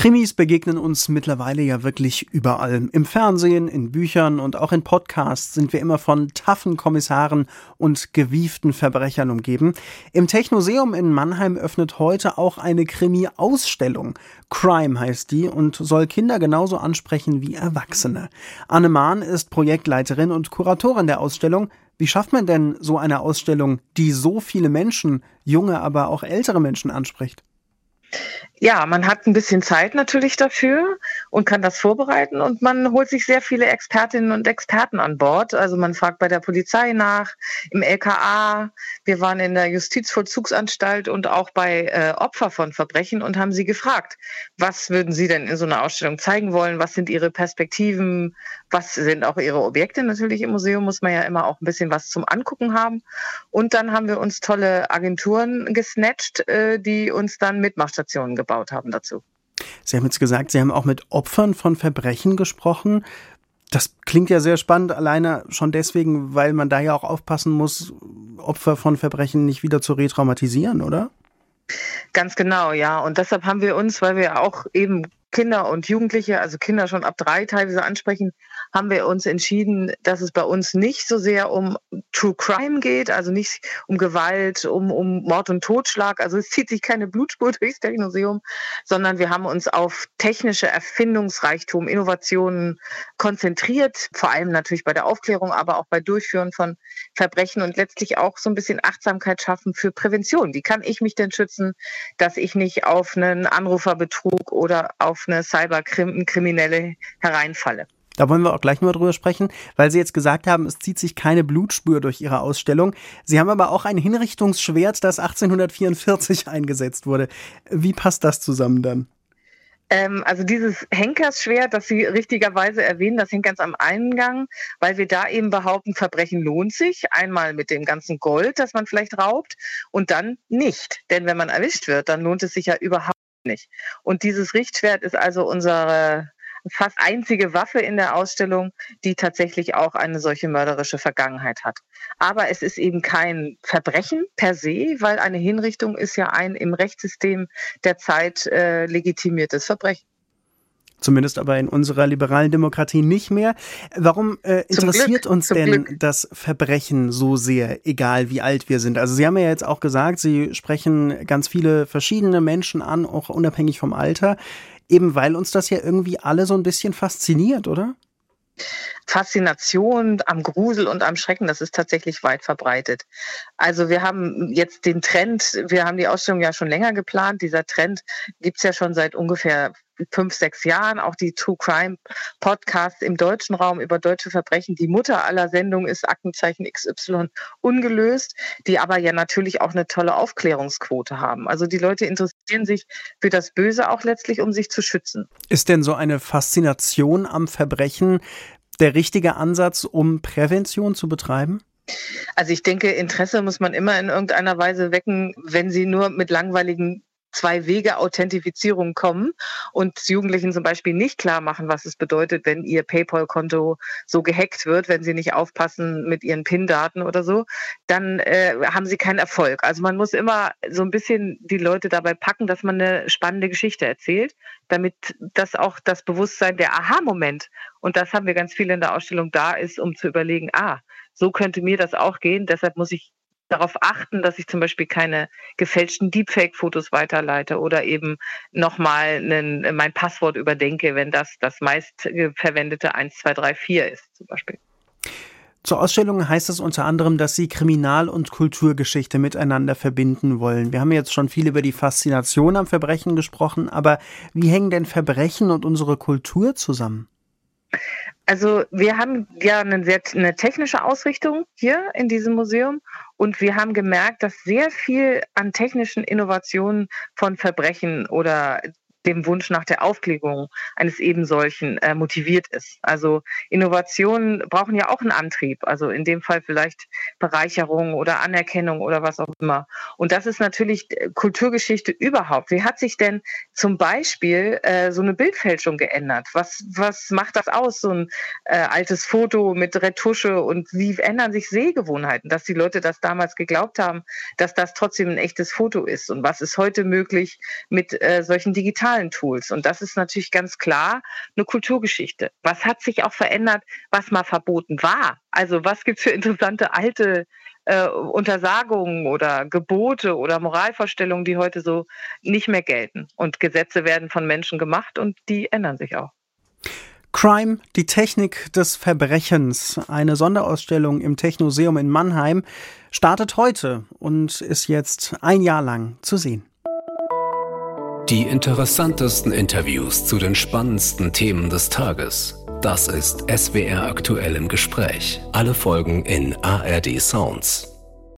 Krimis begegnen uns mittlerweile ja wirklich überall. Im Fernsehen, in Büchern und auch in Podcasts sind wir immer von taffen Kommissaren und gewieften Verbrechern umgeben. Im Technoseum in Mannheim öffnet heute auch eine Krimi-Ausstellung. Crime heißt die und soll Kinder genauso ansprechen wie Erwachsene. Anne Mahn ist Projektleiterin und Kuratorin der Ausstellung. Wie schafft man denn so eine Ausstellung, die so viele Menschen, junge, aber auch ältere Menschen anspricht? Ja, man hat ein bisschen Zeit natürlich dafür und kann das vorbereiten und man holt sich sehr viele Expertinnen und Experten an Bord. Also, man fragt bei der Polizei nach, im LKA. Wir waren in der Justizvollzugsanstalt und auch bei Opfer von Verbrechen und haben sie gefragt: „Was würden Sie denn in so einer Ausstellung zeigen wollen? Was sind Ihre Perspektiven? Was sind auch Ihre Objekte?“ Natürlich im Museum muss man ja immer auch ein bisschen was zum Angucken haben. Und dann haben wir uns tolle Agenturen gesnatcht, die uns dann Mitmachstationen gebaut haben dazu. Sie haben jetzt gesagt, Sie haben auch mit Opfern von Verbrechen gesprochen. Das klingt ja sehr spannend, alleine schon deswegen, weil man da ja auch aufpassen muss, Opfer von Verbrechen nicht wieder zu retraumatisieren, oder? Ganz genau, ja. Und deshalb haben wir uns, weil wir auch eben Kinder und Jugendliche, also Kinder schon ab 3 teilweise ansprechen, haben wir uns entschieden, dass es bei uns nicht so sehr um True Crime geht, also nicht um Gewalt, um Mord und Totschlag. Also es zieht sich keine Blutspur durchs Technoseum, sondern wir haben uns auf technische Erfindungsreichtum, Innovationen konzentriert, vor allem natürlich bei der Aufklärung, aber auch bei Durchführen von Verbrechen und letztlich auch so ein bisschen Achtsamkeit schaffen für Prävention. Wie kann ich mich denn schützen, dass ich nicht auf einen Anruferbetrug oder auf eine Cyberkriminelle hereinfalle? Da wollen wir auch gleich mal drüber sprechen, weil Sie jetzt gesagt haben, es zieht sich keine Blutspur durch Ihre Ausstellung. Sie haben aber auch ein Hinrichtungsschwert, das 1844 eingesetzt wurde. Wie passt das zusammen dann? Also dieses Henkersschwert, das Sie richtigerweise erwähnen, das hängt ganz am Eingang, weil wir da eben behaupten, Verbrechen lohnt sich. Einmal mit dem ganzen Gold, das man vielleicht raubt, und dann nicht. Denn wenn man erwischt wird, dann lohnt es sich ja überhaupt nicht. Und dieses Richtschwert ist also unsere fast einzige Waffe in der Ausstellung, die tatsächlich auch eine solche mörderische Vergangenheit hat. Aber es ist eben kein Verbrechen per se, weil eine Hinrichtung ist ja ein im Rechtssystem der Zeit legitimiertes Verbrechen. Zumindest aber in unserer liberalen Demokratie nicht mehr. Warum interessiert uns denn das Verbrechen so sehr, egal wie alt wir sind? Also Sie haben ja jetzt auch gesagt, Sie sprechen ganz viele verschiedene Menschen an, auch unabhängig vom Alter, eben weil uns das ja irgendwie alle so ein bisschen fasziniert, oder? Faszination am Grusel und am Schrecken, das ist tatsächlich weit verbreitet. Also wir haben jetzt den Trend, wir haben die Ausstellung ja schon länger geplant. Dieser Trend gibt's ja schon seit ungefähr 5, 6 Jahren. Auch die True Crime Podcasts im deutschen Raum über deutsche Verbrechen. Die Mutter aller Sendungen ist Aktenzeichen XY ungelöst, die aber ja natürlich auch eine tolle Aufklärungsquote haben. Also die Leute interessieren sich für das Böse auch letztlich, um sich zu schützen. Ist denn so eine Faszination am Verbrechen der richtige Ansatz, um Prävention zu betreiben? Also ich denke, Interesse muss man immer in irgendeiner Weise wecken, wenn sie nur mit langweiligen Zwei-Wege-Authentifizierung kommen und Jugendlichen zum Beispiel nicht klar machen, was es bedeutet, wenn ihr PayPal-Konto so gehackt wird, wenn sie nicht aufpassen mit ihren PIN-Daten oder so, dann haben sie keinen Erfolg. Also man muss immer so ein bisschen die Leute dabei packen, dass man eine spannende Geschichte erzählt, damit das auch das Bewusstsein, der Aha-Moment, und das haben wir ganz viel in der Ausstellung, da ist, um zu überlegen, so könnte mir das auch gehen, deshalb muss ich darauf achten, dass ich zum Beispiel keine gefälschten Deepfake-Fotos weiterleite oder eben nochmal mein Passwort überdenke, wenn das meist verwendete 1234 ist zum Beispiel. Zur Ausstellung heißt es unter anderem, dass Sie Kriminal- und Kulturgeschichte miteinander verbinden wollen. Wir haben jetzt schon viel über die Faszination am Verbrechen gesprochen, aber wie hängen denn Verbrechen und unsere Kultur zusammen? Also wir haben ja eine technische Ausrichtung hier in diesem Museum und wir haben gemerkt, dass sehr viel an technischen Innovationen von Verbrechen oder dem Wunsch nach der Aufklärung eines ebensolchen motiviert ist. Also Innovationen brauchen ja auch einen Antrieb, also in dem Fall vielleicht Bereicherung oder Anerkennung oder was auch immer. Und das ist natürlich Kulturgeschichte überhaupt. Wie hat sich denn zum Beispiel so eine Bildfälschung geändert? Was macht das aus, so ein altes Foto mit Retusche, und wie ändern sich Sehgewohnheiten, dass die Leute das damals geglaubt haben, dass das trotzdem ein echtes Foto ist, und was ist heute möglich mit solchen digitalen digitalen Tools. Und das ist natürlich ganz klar eine Kulturgeschichte. Was hat sich auch verändert, was mal verboten war? Also was gibt es für interessante alte Untersagungen oder Gebote oder Moralvorstellungen, die heute so nicht mehr gelten. Und Gesetze werden von Menschen gemacht und die ändern sich auch. Crime, die Technik des Verbrechens. Eine Sonderausstellung im Technoseum in Mannheim startet heute und ist jetzt ein Jahr lang zu sehen. Die interessantesten Interviews zu den spannendsten Themen des Tages. Das ist SWR aktuell im Gespräch. Alle Folgen in ARD Sounds.